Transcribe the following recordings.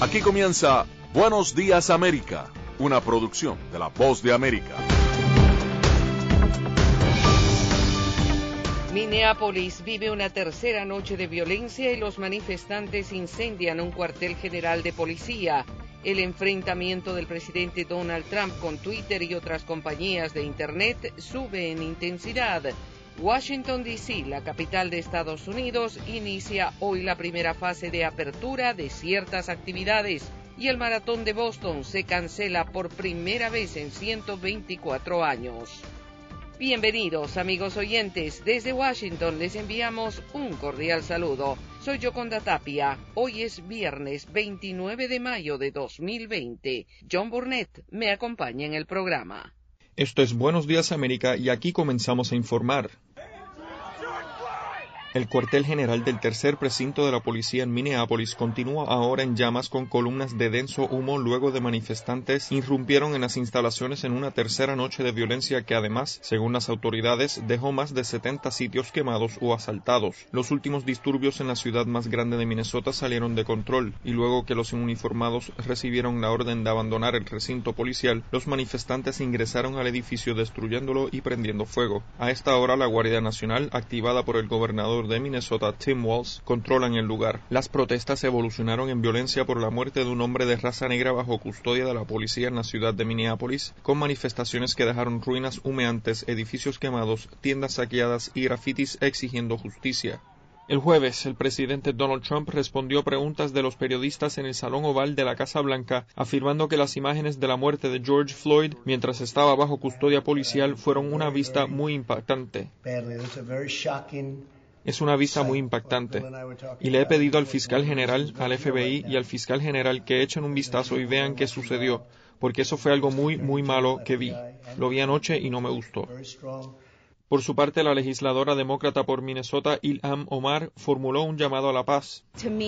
Aquí comienza Buenos Días América, una producción de La Voz de América. Minneapolis vive una tercera noche de violencia y los manifestantes incendian un cuartel general de policía. El enfrentamiento del presidente Donald Trump con Twitter y otras compañías de Internet sube en intensidad. Washington, D.C., la capital de Estados Unidos, inicia hoy la primera fase de apertura de ciertas actividades y el Maratón de Boston se cancela por primera vez en 124 años. Bienvenidos, amigos oyentes. Desde Washington les enviamos un cordial saludo. Soy Yoconda Tapia. Hoy es viernes 29 de mayo de 2020. John Burnett me acompaña en el programa. Esto es Buenos Días América y aquí comenzamos a informar. El cuartel general del tercer precinto de la policía en Minneapolis continúa ahora en llamas con columnas de denso humo luego de manifestantes irrumpieron en las instalaciones en una tercera noche de violencia que además, según las autoridades, dejó más de 70 sitios quemados o asaltados. Los últimos disturbios en la ciudad más grande de Minnesota salieron de control y luego que los uniformados recibieron la orden de abandonar el recinto policial, los manifestantes ingresaron al edificio destruyéndolo y prendiendo fuego. A esta hora la Guardia Nacional, activada por el gobernador de Minnesota, Tim Walz, controlan el lugar. Las protestas evolucionaron en violencia por la muerte de un hombre de raza negra bajo custodia de la policía en la ciudad de Minneapolis, con manifestaciones que dejaron ruinas humeantes, edificios quemados, tiendas saqueadas y grafitis exigiendo justicia. El jueves, el presidente Donald Trump respondió preguntas de los periodistas en el Salón Oval de la Casa Blanca, afirmando que las imágenes de la muerte de George Floyd mientras estaba bajo custodia policial fueron una vista muy impactante. Es una vista muy impactante, y le he pedido al fiscal general, al FBI y al fiscal general que echen un vistazo y vean qué sucedió, porque eso fue algo muy malo que vi. Lo vi anoche y no me gustó. Por su parte, la legisladora demócrata por Minnesota, Ilhan Omar, formuló un llamado a la paz.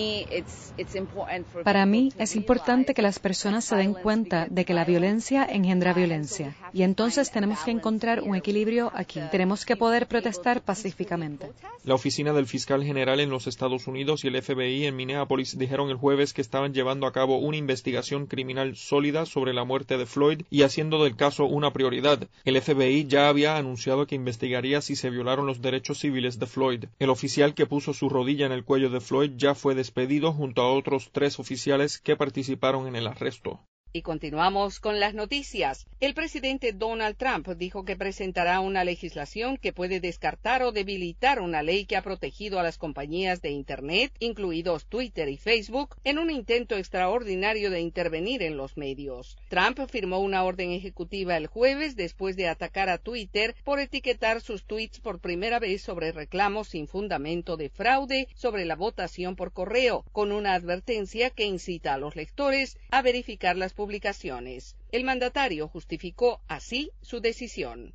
Para mí es importante que las personas se den cuenta de que la violencia engendra violencia. Y entonces tenemos que encontrar un equilibrio aquí. Tenemos que poder protestar pacíficamente. La oficina del fiscal general en los Estados Unidos y el FBI en Minneapolis dijeron el jueves que estaban llevando a cabo una investigación criminal sólida sobre la muerte de Floyd y haciendo del caso una prioridad. El FBI ya había anunciado que investigaría si se violaron los derechos civiles de Floyd. El oficial que puso su rodilla en el cuello de Floyd ya fue despedido junto a otros 3 oficiales que participaron en el arresto. Y continuamos con las noticias. El presidente Donald Trump dijo que presentará una legislación que puede descartar o debilitar una ley que ha protegido a las compañías de Internet, incluidos Twitter y Facebook, en un intento extraordinario de intervenir en los medios. Trump firmó una orden ejecutiva el jueves después de atacar a Twitter por etiquetar sus tweets por primera vez sobre reclamos sin fundamento de fraude sobre la votación por correo, con una advertencia que incita a los lectores a verificar las publicaciones. El mandatario justificó así su decisión.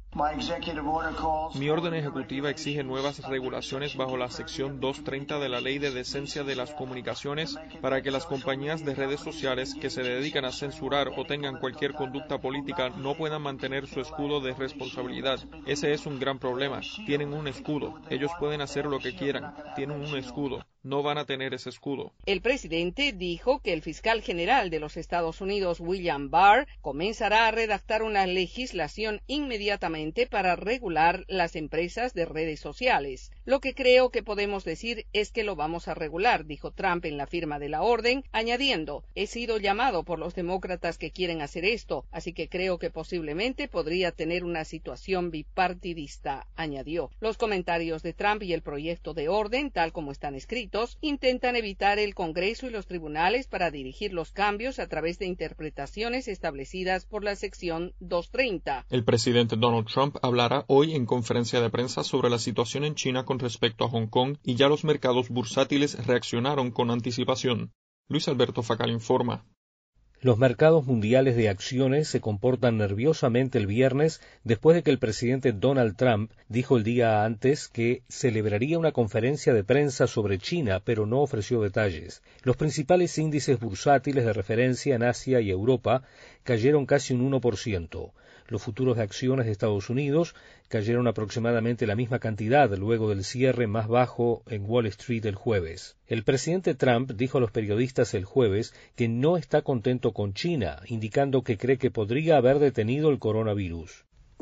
Mi orden ejecutiva exige nuevas regulaciones bajo la sección 230 de la Ley de Decencia de las Comunicaciones para que las compañías de redes sociales que se dedican a censurar o tengan cualquier conducta política no puedan mantener su escudo de responsabilidad. Ese es un gran problema. Tienen un escudo. Ellos pueden hacer lo que quieran. Tienen un escudo. No van a tener ese escudo. El presidente dijo que el fiscal general de los Estados Unidos, William Barr, comenzará a redactar una legislación inmediatamente para regular las empresas de redes sociales. Lo que creo que podemos decir es que lo vamos a regular, dijo Trump en la firma de la orden, añadiendo, he sido llamado por los demócratas que quieren hacer esto, así que creo que posiblemente podría tener una situación bipartidista, añadió. Los comentarios de Trump y el proyecto de orden, tal como están escritos, intentan evitar el Congreso y los tribunales para dirigir los cambios a través de interpretaciones establecidas por la sección 230. El presidente Donald Trump hablará hoy en conferencia de prensa sobre la situación en China con respecto a Hong Kong y ya los mercados bursátiles reaccionaron con anticipación. Luis Alberto Facal informa. Los mercados mundiales de acciones se comportan nerviosamente el viernes después de que el presidente Donald Trump dijo el día antes que celebraría una conferencia de prensa sobre China, pero no ofreció detalles. Los principales índices bursátiles de referencia en Asia y Europa cayeron casi un 1%. Los futuros de acciones de Estados Unidos cayeron aproximadamente la misma cantidad luego del cierre más bajo en Wall Street el jueves. El presidente Trump dijo a los periodistas el jueves que no está contento con China, indicando que cree que podría haber detenido el coronavirus.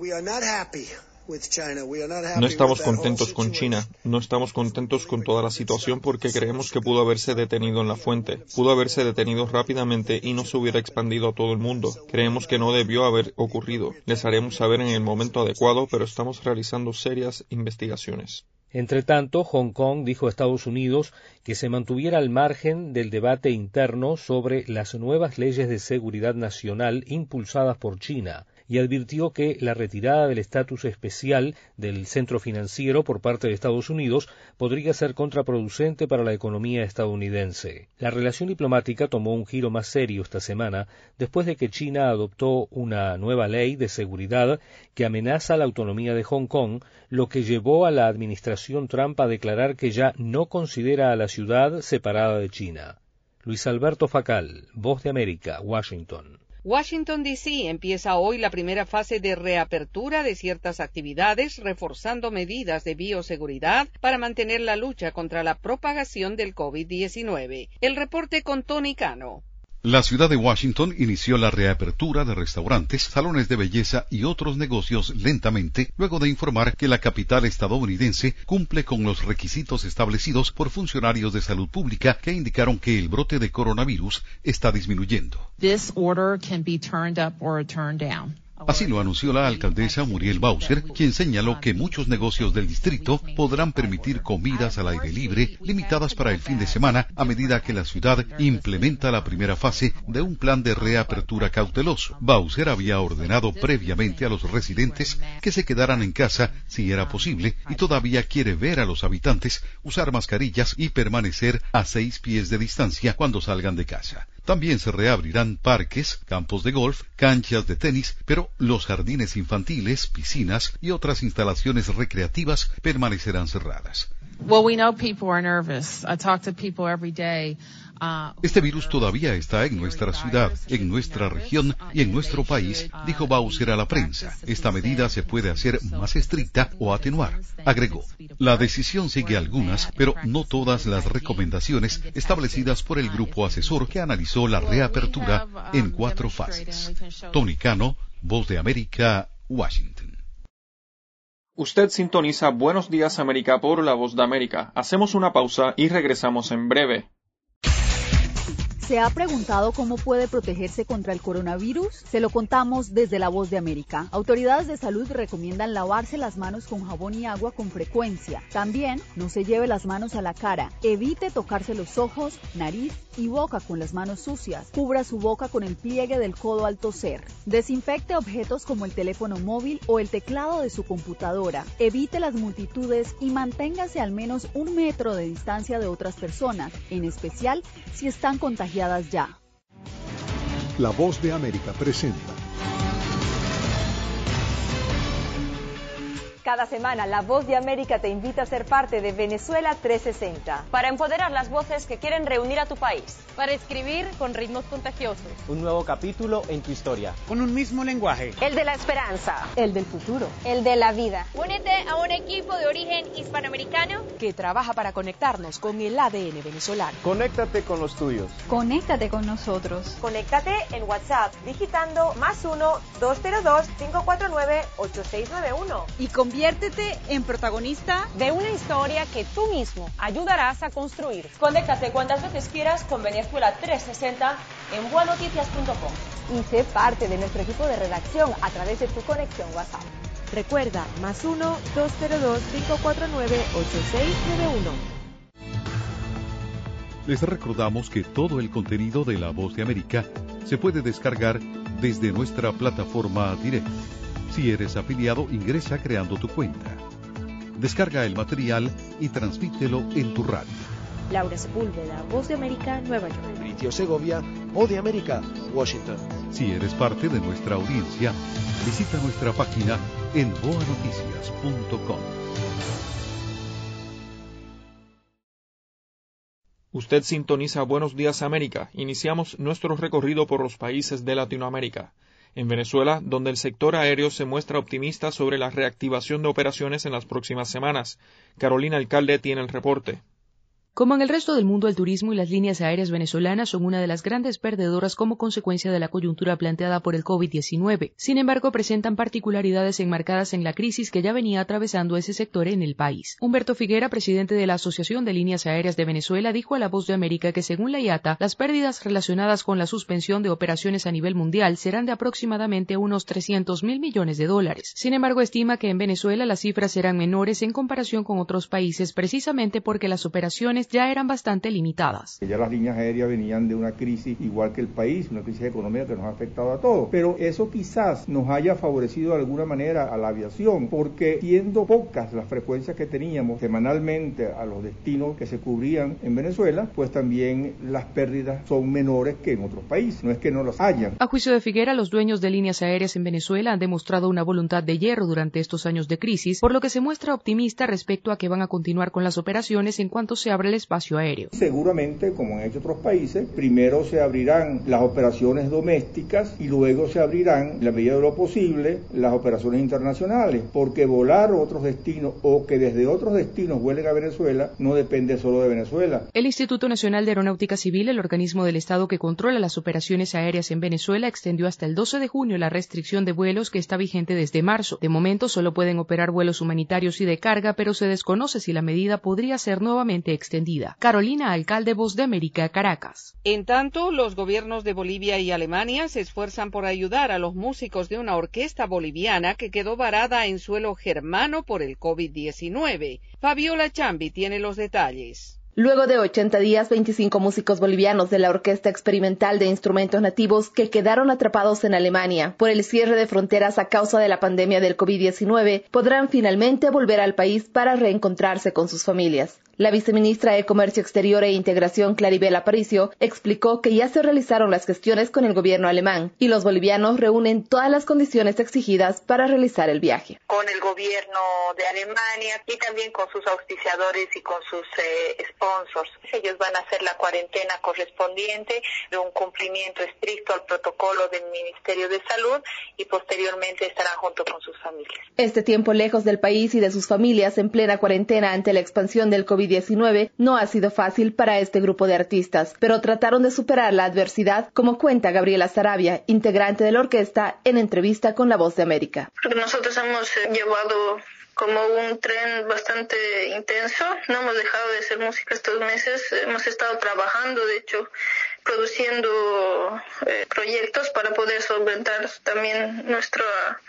No estamos contentos con China, no estamos contentos con toda la situación porque creemos que pudo haberse detenido en la fuente, pudo haberse detenido rápidamente y no se hubiera expandido a todo el mundo. Creemos que no debió haber ocurrido. Les haremos saber en el momento adecuado, pero estamos realizando serias investigaciones. Entre tanto, Hong Kong dijo a Estados Unidos que se mantuviera al margen del debate interno sobre las nuevas leyes de seguridad nacional impulsadas por China, y advirtió que la retirada del estatus especial del centro financiero por parte de Estados Unidos podría ser contraproducente para la economía estadounidense. La relación diplomática tomó un giro más serio esta semana después de que China adoptó una nueva ley de seguridad que amenaza la autonomía de Hong Kong, lo que llevó a la administración Trump a declarar que ya no considera a la ciudad separada de China. Luis Alberto Facal, Voz de América, Washington. Washington, D.C. empieza hoy la primera fase de reapertura de ciertas actividades, reforzando medidas de bioseguridad para mantener la lucha contra la propagación del COVID-19. El reporte con Tony Cano. La ciudad de Washington inició la reapertura de restaurantes, salones de belleza y otros negocios lentamente, luego de informar que la capital estadounidense cumple con los requisitos establecidos por funcionarios de salud pública que indicaron que el brote de coronavirus está disminuyendo. This order can be turned up or turned down. Así lo anunció la alcaldesa Muriel Bowser, quien señaló que muchos negocios del distrito podrán permitir comidas al aire libre, limitadas para el fin de semana, a medida que la ciudad implementa la primera fase de un plan de reapertura cauteloso. Bowser había ordenado previamente a los residentes que se quedaran en casa si era posible, y todavía quiere ver a los habitantes usar mascarillas y permanecer a 6 pies de distancia cuando salgan de casa. También se reabrirán parques, campos de golf, canchas de tenis, pero los jardines infantiles, piscinas y otras instalaciones recreativas permanecerán cerradas. Well, we know people are nervous. I talk to people every day. Este virus todavía está en nuestra ciudad, en nuestra región y en nuestro país, dijo Bowser a la prensa. Esta medida se puede hacer más estricta o atenuar, agregó. La decisión sigue algunas, pero no todas las recomendaciones establecidas por el grupo asesor que analizó la reapertura en 4 fases. Tony Cano, Voz de América, Washington. Usted sintoniza Buenos Días América por La Voz de América. Hacemos una pausa y regresamos en breve. ¿Se ha preguntado cómo puede protegerse contra el coronavirus? Se lo contamos desde La Voz de América. Autoridades de salud recomiendan lavarse las manos con jabón y agua con frecuencia. También no se lleve las manos a la cara. Evite tocarse los ojos, nariz y boca con las manos sucias. Cubra su boca con el pliegue del codo al toser. Desinfecte objetos como el teléfono móvil o el teclado de su computadora. Evite las multitudes y manténgase al menos 1 metro de distancia de otras personas, en especial si están contagiadas ya. La Voz de América presenta. Cada semana, La Voz de América te invita a ser parte de Venezuela 360. Para empoderar las voces que quieren reunir a tu país. Para escribir con ritmos contagiosos. Un nuevo capítulo en tu historia. Con un mismo lenguaje. El de la esperanza. El del futuro. El de la vida. Únete a un equipo de origen hispanoamericano que trabaja para conectarnos con el ADN venezolano. Conéctate con los tuyos. Conéctate con nosotros. Conéctate en WhatsApp digitando +1 202 549 8691. Y conviértete en protagonista de una historia que tú mismo ayudarás a construir. Conéctate cuantas veces quieras con Venezuela 360 en buenoticias.com. Y sé parte de nuestro equipo de redacción a través de tu conexión WhatsApp. Recuerda, +1 202 549 8691. Les recordamos que todo el contenido de La Voz de América se puede descargar desde nuestra plataforma directa. Si eres afiliado, ingresa creando tu cuenta. Descarga el material y transmítelo en tu radio. Laura Sepúlveda, Voz de América, Nueva York. Britio Segovia, Voz de América, Washington. Si eres parte de nuestra audiencia, visita nuestra página en boanoticias.com. Usted sintoniza Buenos Días América. Iniciamos nuestro recorrido por los países de Latinoamérica. En Venezuela, donde el sector aéreo se muestra optimista sobre la reactivación de operaciones en las próximas semanas. Carolina Alcalde tiene el reporte. Como en el resto del mundo, el turismo y las líneas aéreas venezolanas son una de las grandes perdedoras como consecuencia de la coyuntura planteada por el COVID-19. Sin embargo, presentan particularidades enmarcadas en la crisis que ya venía atravesando ese sector en el país. Humberto Figuera, presidente de la Asociación de Líneas Aéreas de Venezuela, dijo a La Voz de América que según la IATA, las pérdidas relacionadas con la suspensión de operaciones a nivel mundial serán de aproximadamente unos $300.000 millones. Sin embargo, estima que en Venezuela las cifras serán menores en comparación con otros países, precisamente porque las operaciones ya eran bastante limitadas. Ya las líneas aéreas venían de una crisis igual que el país, una crisis económica que nos ha afectado a todos, pero eso quizás nos haya favorecido de alguna manera a la aviación, porque siendo pocas las frecuencias que teníamos semanalmente a los destinos que se cubrían en Venezuela, pues también las pérdidas son menores que en otros países, no es que no las hayan. A juicio de Figuera, los dueños de líneas aéreas en Venezuela han demostrado una voluntad de hierro durante estos años de crisis, por lo que se muestra optimista respecto a que van a continuar con las operaciones en cuanto se abra el espacio aéreo. Seguramente, como han hecho otros países, primero se abrirán las operaciones domésticas y luego se abrirán, en la medida de lo posible, las operaciones internacionales, porque volar a otros destinos o que desde otros destinos vuelen a Venezuela no depende solo de Venezuela. El Instituto Nacional de Aeronáutica Civil, el organismo del Estado que controla las operaciones aéreas en Venezuela, extendió hasta el 12 de junio la restricción de vuelos que está vigente desde marzo. De momento solo pueden operar vuelos humanitarios y de carga, pero se desconoce si la medida podría ser nuevamente extendida. Carolina Alcalde, Voz de América, Caracas. En tanto, los gobiernos de Bolivia y Alemania se esfuerzan por ayudar a los músicos de una orquesta boliviana que quedó varada en suelo germano por el COVID-19. Fabiola Chambi tiene los detalles. Luego de 80 días, 25 músicos bolivianos de la Orquesta Experimental de Instrumentos Nativos que quedaron atrapados en Alemania por el cierre de fronteras a causa de la pandemia del COVID-19 podrán finalmente volver al país para reencontrarse con sus familias. La viceministra de Comercio Exterior e Integración, Claribel Aparicio, explicó que ya se realizaron las gestiones con el gobierno alemán y los bolivianos reúnen todas las condiciones exigidas para realizar el viaje. Con el gobierno de Alemania y también con sus auspiciadores y con sus sponsors. Ellos van a hacer la cuarentena correspondiente de un cumplimiento estricto al protocolo del Ministerio de Salud y posteriormente estarán junto con sus familias. Este tiempo lejos del país y de sus familias en plena cuarentena ante la expansión del COVID-19 no ha sido fácil para este grupo de artistas, pero trataron de superar la adversidad, como cuenta Gabriela Sarabia, integrante de la orquesta, en entrevista con La Voz de América. Nosotros hemos llevado como un tren bastante intenso, no hemos dejado de hacer música estos meses, hemos estado trabajando, de hecho, produciendo proyectos para poder solventar también nuestra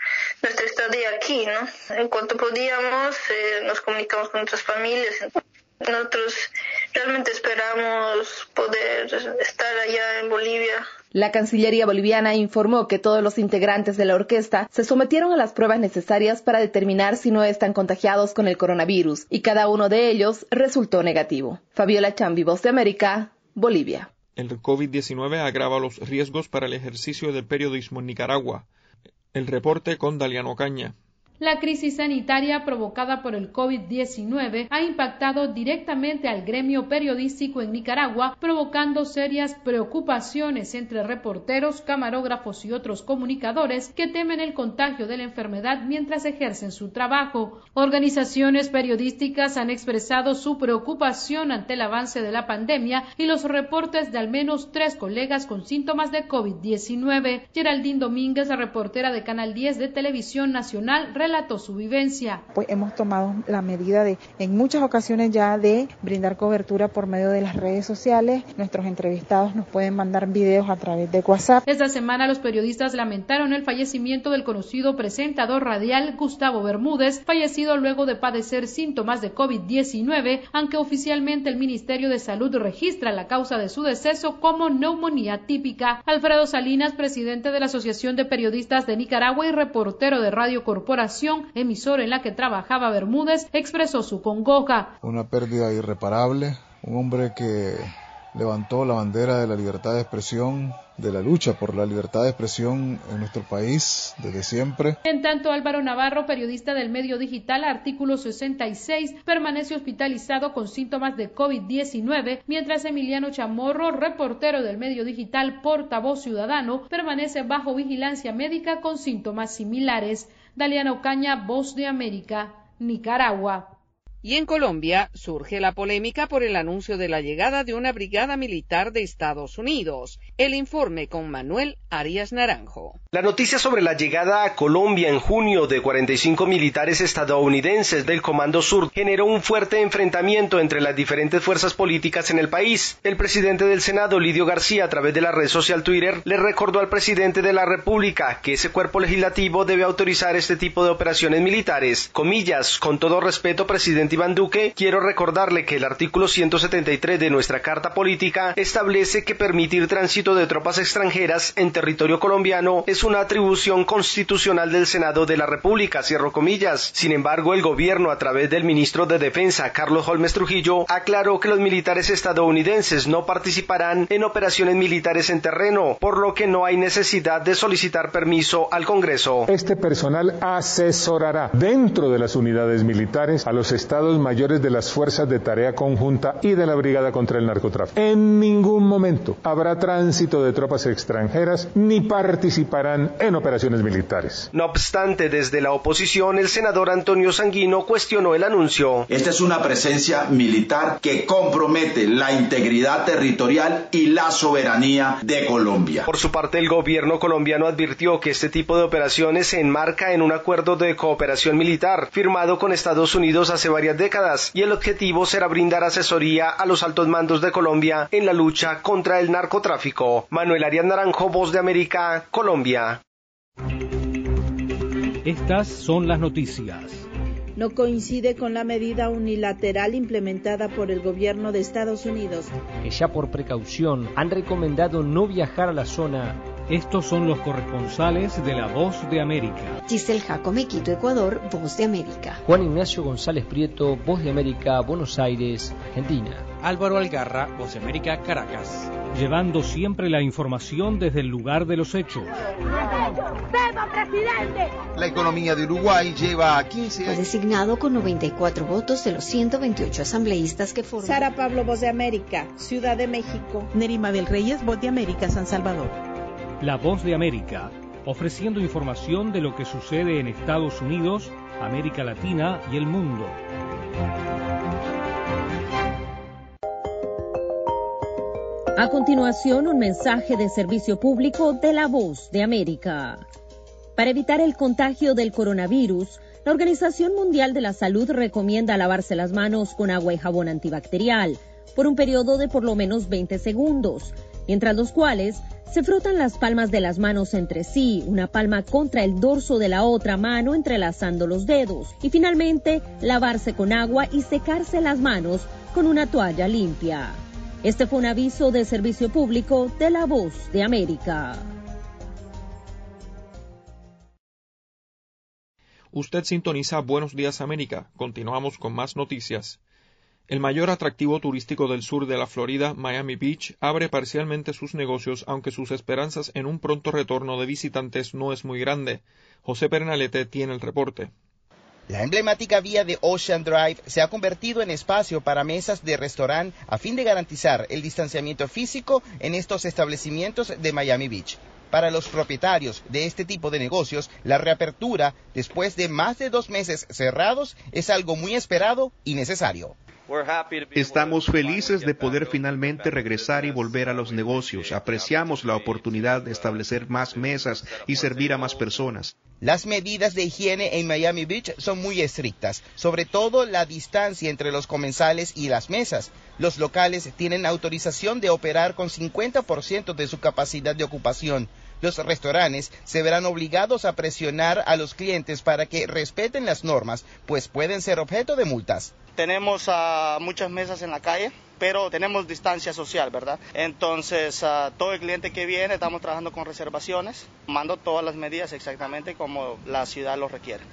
estadía aquí, ¿no? En cuanto podíamos, nos comunicamos con nuestras familias. Nosotros realmente esperamos poder estar allá en Bolivia. La Cancillería boliviana informó que todos los integrantes de la orquesta se sometieron a las pruebas necesarias para determinar si no están contagiados con el coronavirus y cada uno de ellos resultó negativo. Fabiola Chambi, Voz de América, Bolivia. El COVID-19 agrava los riesgos para el ejercicio del periodismo en Nicaragua. El reporte con Daliano Caña. La crisis sanitaria provocada por el COVID-19 ha impactado directamente al gremio periodístico en Nicaragua, provocando serias preocupaciones entre reporteros, camarógrafos y otros comunicadores que temen el contagio de la enfermedad mientras ejercen su trabajo. Organizaciones periodísticas han expresado su preocupación ante el avance de la pandemia y los reportes de al menos 3 colegas con síntomas de COVID-19. Geraldine Domínguez, la reportera de Canal 10 de Televisión Nacional, relató su vivencia. Pues hemos tomado la medida de, en muchas ocasiones ya, de brindar cobertura por medio de las redes sociales. Nuestros entrevistados nos pueden mandar videos a través de WhatsApp. Esta semana los periodistas lamentaron el fallecimiento del conocido presentador radial Gustavo Bermúdez, fallecido luego de padecer síntomas de COVID-19, aunque oficialmente el Ministerio de Salud registra la causa de su deceso como neumonía típica. Alfredo Salinas, presidente de la Asociación de Periodistas de Nicaragua y reportero de Radio Corporación, emisora en la que trabajaba Bermúdez, expresó su congoja. Una pérdida irreparable, un hombre que levantó la bandera de la libertad de expresión, de la lucha por la libertad de expresión en nuestro país desde siempre. En tanto, Álvaro Navarro, periodista del medio digital Artículo 66, permanece hospitalizado con síntomas de COVID-19, mientras Emiliano Chamorro, reportero del medio digital Portavoz Ciudadano, permanece bajo vigilancia médica con síntomas similares. Daliana Ocaña, Voz de América, Nicaragua. Y en Colombia surge la polémica por el anuncio de la llegada de una brigada militar de Estados Unidos. El informe con Manuel Arias Naranjo. La noticia sobre la llegada a Colombia en junio de 45 militares estadounidenses del Comando Sur generó un fuerte enfrentamiento entre las diferentes fuerzas políticas en el país. El presidente del Senado, Lidio García, a través de la red social Twitter, le recordó al presidente de la República que ese cuerpo legislativo debe autorizar este tipo de operaciones militares. Comillas, con todo respeto, presidente Iván Duque, quiero recordarle que el artículo 173 de nuestra Carta Política establece que permitir tránsito de tropas extranjeras en territorio colombiano es una atribución constitucional del Senado de la República, cierro comillas. Sin embargo, el gobierno, a través del ministro de Defensa, Carlos Holmes Trujillo, aclaró que los militares estadounidenses no participarán en operaciones militares en terreno, por lo que no hay necesidad de solicitar permiso al Congreso. Este personal asesorará dentro de las unidades militares a los estados mayores de las fuerzas de tarea conjunta y de la Brigada contra el Narcotráfico. En ningún momento habrá tránsito de tropas extranjeras ni participarán en operaciones militares. No obstante, desde la oposición, el senador Antonio Sanguino cuestionó el anuncio. Esta es una presencia militar que compromete la integridad territorial y la soberanía de Colombia. Por su parte, el gobierno colombiano advirtió que este tipo de operaciones se enmarca en un acuerdo de cooperación militar firmado con Estados Unidos hace varias décadas, y el objetivo será brindar asesoría a los altos mandos de Colombia en la lucha contra el narcotráfico. Manuel Arias Naranjo, Voz de América, Colombia. Estas son las noticias. No coincide con la medida unilateral implementada por el gobierno de Estados Unidos, que ya por precaución han recomendado no viajar a la zona. Estos son los corresponsales de La Voz de América. Giselle Jacome, Quito, Ecuador, Voz de América. Juan Ignacio González Prieto, Voz de América, Buenos Aires, Argentina. Álvaro Algarra, Voz de América, Caracas. Llevando siempre la información desde el lugar de los hechos. ¡Viva, presidente! La economía de Uruguay lleva 15 años. Fue designado con 94 votos de los 128 asambleístas que forman. Sara Pablo, Voz de América, Ciudad de México. Nerima del Reyes, Voz de América, San Salvador. La Voz de América, ofreciendo información de lo que sucede en Estados Unidos, América Latina y el mundo. A continuación, un mensaje de servicio público de La Voz de América. Para evitar el contagio del coronavirus, la Organización Mundial de la Salud recomienda lavarse las manos con agua y jabón antibacterial por un periodo de por lo menos 20 segundos, mientras los cuales se frotan las palmas de las manos entre sí, una palma contra el dorso de la otra mano entrelazando los dedos, y finalmente lavarse con agua y secarse las manos con una toalla limpia. Este fue un aviso de servicio público de La Voz de América. Usted sintoniza Buenos Días América. Continuamos con más noticias. El mayor atractivo turístico del sur de la Florida, Miami Beach, abre parcialmente sus negocios, aunque sus esperanzas en un pronto retorno de visitantes no es muy grande. José Pernalete tiene el reporte. La emblemática vía de Ocean Drive se ha convertido en espacio para mesas de restaurante a fin de garantizar el distanciamiento físico en estos establecimientos de Miami Beach. Para los propietarios de este tipo de negocios, la reapertura, después de más de 2 meses cerrados, es algo muy esperado y necesario. Estamos felices de poder finalmente regresar y volver a los negocios. Apreciamos la oportunidad de establecer más mesas y servir a más personas. Las medidas de higiene en Miami Beach son muy estrictas, sobre todo la distancia entre los comensales y las mesas. Los locales tienen autorización de operar con 50% de su capacidad de ocupación. Los restaurantes se verán obligados a presionar a los clientes para que respeten las normas, pues pueden ser objeto de multas. Tenemos muchas mesas en la calle, pero tenemos distancia social, ¿verdad? Entonces, todo el cliente que viene, estamos trabajando con reservaciones, tomando todas las medidas exactamente como la ciudad lo requiere.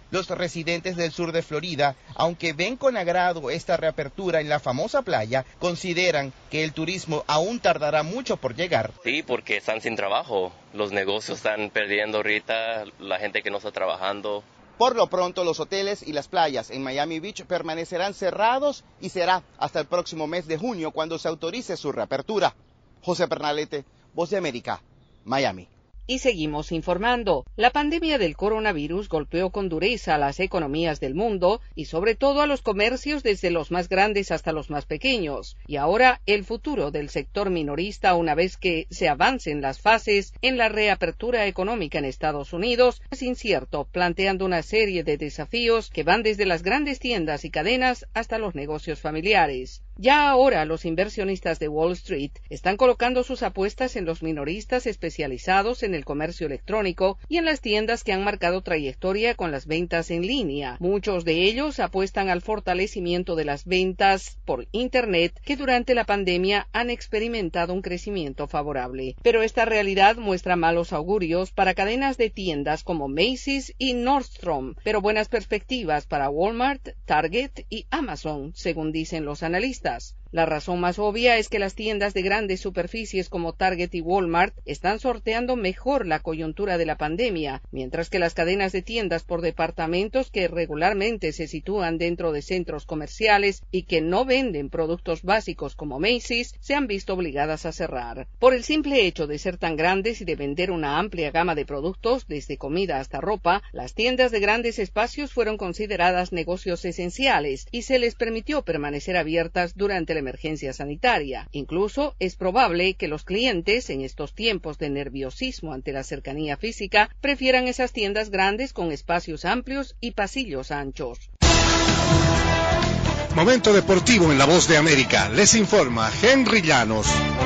Los residentes del sur de Florida, aunque ven con agrado esta reapertura en la famosa playa, consideran que el turismo aún tardará mucho por llegar. Sí, porque están sin trabajo, los negocios están perdiendo ahorita, la gente que no está trabajando. Por lo pronto, los hoteles y las playas en Miami Beach permanecerán cerrados y será hasta el próximo mes de junio cuando se autorice su reapertura. José Pernalete, Voz de América, Miami. Y seguimos informando. La pandemia del coronavirus golpeó con dureza a las economías del mundo y sobre todo a los comercios desde los más grandes hasta los más pequeños. Y ahora el futuro del sector minorista una vez que se avancen las fases en la reapertura económica en Estados Unidos es incierto, planteando una serie de desafíos que van desde las grandes tiendas y cadenas hasta los negocios familiares. Ya ahora los inversionistas de Wall Street están colocando sus apuestas en los minoristas especializados en el comercio electrónico y en las tiendas que han marcado trayectoria con las ventas en línea. Muchos de ellos apuestan al fortalecimiento de las ventas por Internet que durante la pandemia han experimentado un crecimiento favorable. Pero esta realidad muestra malos augurios para cadenas de tiendas como Macy's y Nordstrom, pero buenas perspectivas para Walmart, Target y Amazon, según dicen los analistas. La razón más obvia es que las tiendas de grandes superficies como Target y Walmart están sorteando mejor la coyuntura de la pandemia, mientras que las cadenas de tiendas por departamentos que regularmente se sitúan dentro de centros comerciales y que no venden productos básicos como Macy's se han visto obligadas a cerrar. Por el simple hecho de ser tan grandes y de vender una amplia gama de productos, desde comida hasta ropa, las tiendas de grandes espacios fueron consideradas negocios esenciales y se les permitió permanecer abiertas durante la emergencia sanitaria. Incluso es probable que los clientes, en estos tiempos de nerviosismo ante la cercanía física, prefieran esas tiendas grandes con espacios amplios y pasillos anchos. Momento deportivo en La Voz de América. Les informa Henry Llanos.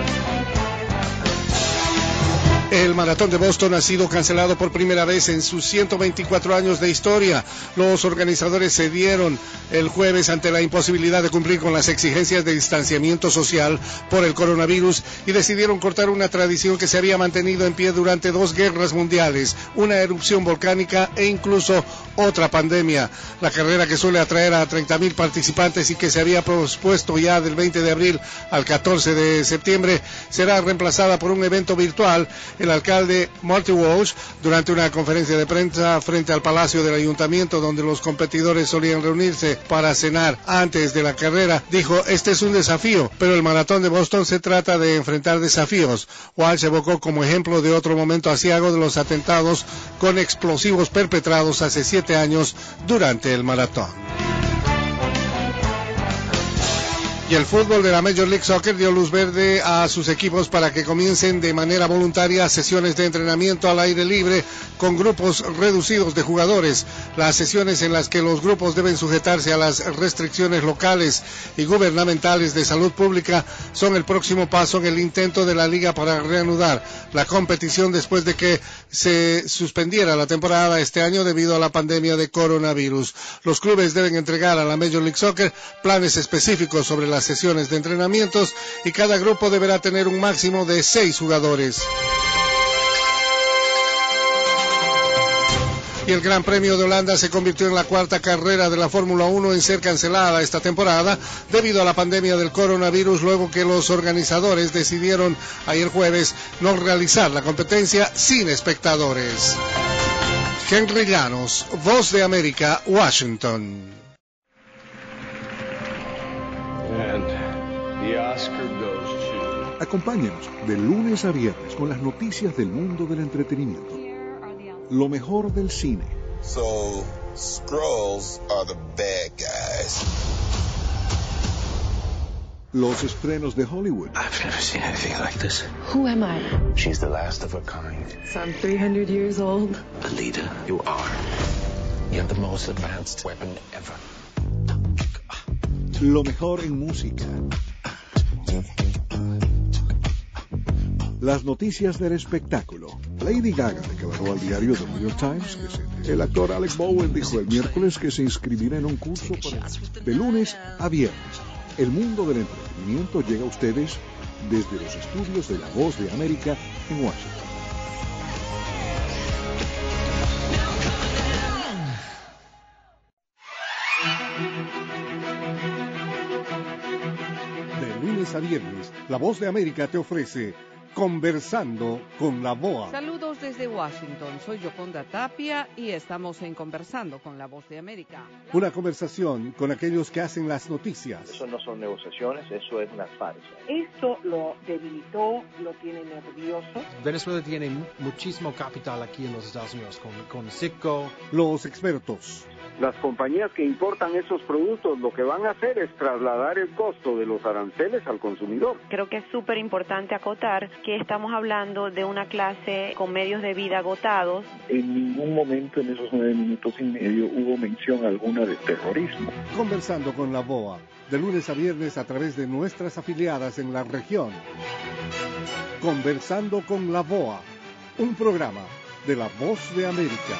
El maratón de Boston ha sido cancelado por primera vez en sus 124 años de historia. Los organizadores cedieron el jueves ante la imposibilidad de cumplir con las exigencias de distanciamiento social por el coronavirus y decidieron cortar una tradición que se había mantenido en pie durante 2 guerras mundiales, una erupción volcánica e incluso otra pandemia. La carrera, que suele atraer a 30,000 participantes y que se había pospuesto ya del 20 de abril al 14 de septiembre, será reemplazada por un evento virtual. El alcalde Marty Walsh, durante una conferencia de prensa frente al Palacio del Ayuntamiento, donde los competidores solían reunirse para cenar antes de la carrera, dijo: "Este es un desafío, pero el maratón de Boston se trata de enfrentar desafíos". Walsh evocó como ejemplo de otro momento aciago de los atentados con explosivos perpetrados hace 7 años durante el maratón. Y el fútbol de la Major League Soccer dio luz verde a sus equipos para que comiencen de manera voluntaria sesiones de entrenamiento al aire libre con grupos reducidos de jugadores. Las sesiones en las que los grupos deben sujetarse a las restricciones locales y gubernamentales de salud pública son el próximo paso en el intento de la liga para reanudar la competición después de que se suspendiera la temporada este año debido a la pandemia de coronavirus. Los clubes deben entregar a la Major League Soccer planes específicos sobre las sesiones de entrenamientos y cada grupo deberá tener un máximo de 6 jugadores. Y el Gran Premio de Holanda se convirtió en la 4ª carrera de la Fórmula 1 en ser cancelada esta temporada debido a la pandemia del coronavirus, luego que los organizadores decidieron ayer jueves no realizar la competencia sin espectadores. Henry Llanos, Voz de América, Washington. Acompáñanos de lunes a viernes con las noticias del mundo del entretenimiento. Lo mejor del cine. So, Skrulls are the bad guys. Los estrenos de Hollywood. I've never seen anything like this. Who am I? She's the last of her kind. So I'm 300 years old. The leader you are. You're the most advanced weapon ever. Lo mejor en música. Las noticias del espectáculo. Lady Gaga declaró al diario The New York Times que el actor Alec Bowen dijo el miércoles que se inscribirá en un curso de lunes a viernes. El mundo del entretenimiento llega a ustedes desde los estudios de La Voz de América en Washington. De lunes a viernes, La Voz de América te ofrece Conversando con la BOA. Saludos desde Washington, soy Yoconda Tapia y estamos en Conversando con la Voz de América. Una conversación con aquellos que hacen las noticias. Eso no son negociaciones, eso es una farsa. Esto lo debilitó, lo tiene nervioso. Venezuela tiene muchísimo capital aquí en los Estados Unidos, con Citgo. Los expertos. Las compañías que importan esos productos lo que van a hacer es trasladar el costo de los aranceles al consumidor. Creo que es súper importante acotar que estamos hablando de una clase con medios de vida agotados. En ningún momento en esos 9 minutos y medio hubo mención alguna de terrorismo. Conversando con la BOA, de lunes a viernes a través de nuestras afiliadas en la región. Conversando con la BOA, un programa de La Voz de América.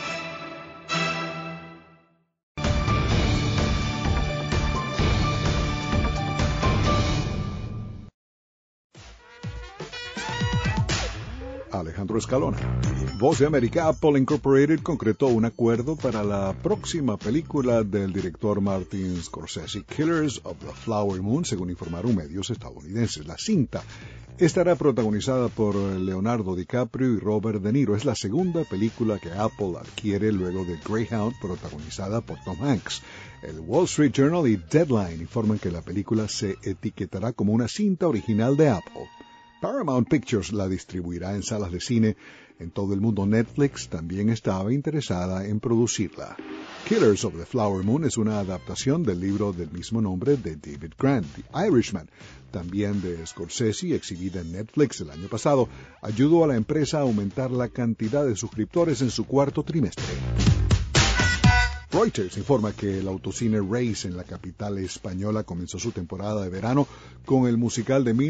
Alejandro Escalona. Voz de América. Apple Incorporated concretó un acuerdo para la próxima película del director Martin Scorsese, Killers of the Flower Moon, según informaron medios estadounidenses. La cinta estará protagonizada por Leonardo DiCaprio y Robert De Niro. Es la segunda película que Apple adquiere luego de Greyhound, protagonizada por Tom Hanks. El Wall Street Journal y Deadline informan que la película se etiquetará como una cinta original de Apple. Paramount Pictures la distribuirá en salas de cine en todo el mundo. Netflix también estaba interesada en producirla. Killers of the Flower Moon es una adaptación del libro del mismo nombre de David Grant. The Irishman, también de Scorsese, exhibida en Netflix el año pasado, ayudó a la empresa a aumentar la cantidad de suscriptores en su cuarto trimestre. Reuters informa que el autocine Race en la capital española comenzó su temporada de verano con el musical de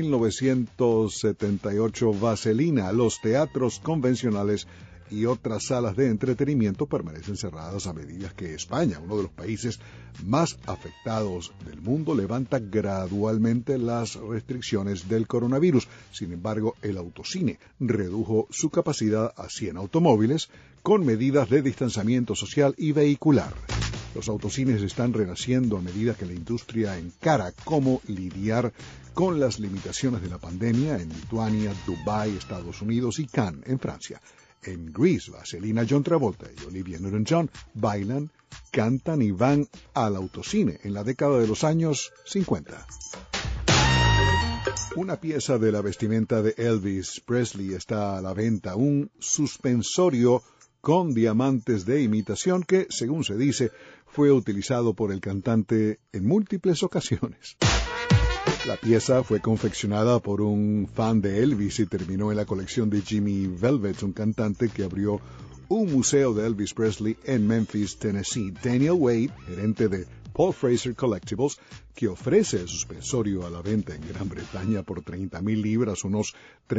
1978 Vaselina. Los teatros convencionales y otras salas de entretenimiento permanecen cerradas a medida que España, uno de los países más afectados del mundo, levanta gradualmente las restricciones del coronavirus. Sin embargo, el autocine redujo su capacidad a 100 automóviles con medidas de distanciamiento social y vehicular. Los autocines están renaciendo a medida que la industria encara cómo lidiar con las limitaciones de la pandemia en Lituania, Dubái, Estados Unidos y Cannes, en Francia. En Grease, Vaselina, John Travolta y Olivia Newton-John bailan, cantan y van al autocine en la década de los años 50. Una pieza de la vestimenta de Elvis Presley está a la venta, un suspensorio con diamantes de imitación que, según se dice, fue utilizado por el cantante en múltiples ocasiones. La pieza fue confeccionada por un fan de Elvis y terminó en la colección de Jimmy Velvet, un cantante que abrió un museo de Elvis Presley en Memphis, Tennessee. Daniel Wade, gerente de Paul Fraser Collectibles, que ofrece el suspensorio a la venta en Gran Bretaña por 30,000 libras, unos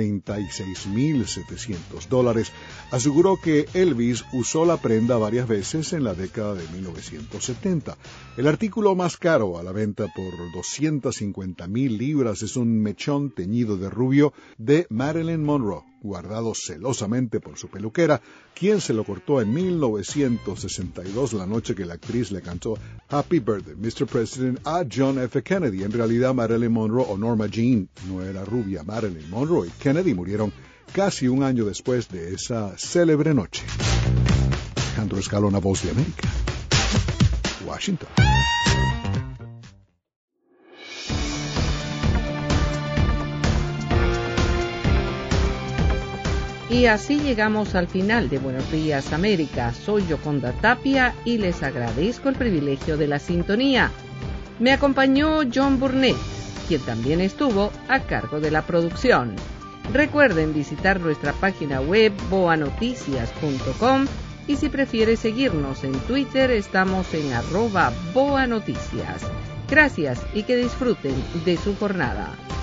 $36,700, aseguró que Elvis usó la prenda varias veces en la década de 1970. El artículo más caro a la venta por 250,000 libras es un mechón teñido de rubio de Marilyn Monroe, guardado celosamente por su peluquera, quien se lo cortó en 1962, la noche que la actriz le cantó Happy Birthday, Mr. President, a John F. Kennedy. En realidad, Marilyn Monroe o Norma Jean no era rubia. Marilyn Monroe y Kennedy murieron casi un año después de esa célebre noche. Alejandro Escalona, Voz de América, Washington. Y así llegamos al final de Buenos Días América. Soy Yoconda Tapia y les agradezco el privilegio de la sintonía. Me acompañó John Burnett, quien también estuvo a cargo de la producción. Recuerden visitar nuestra página web boanoticias.com y si prefiere seguirnos en Twitter estamos en @boanoticias. Gracias y que disfruten de su jornada.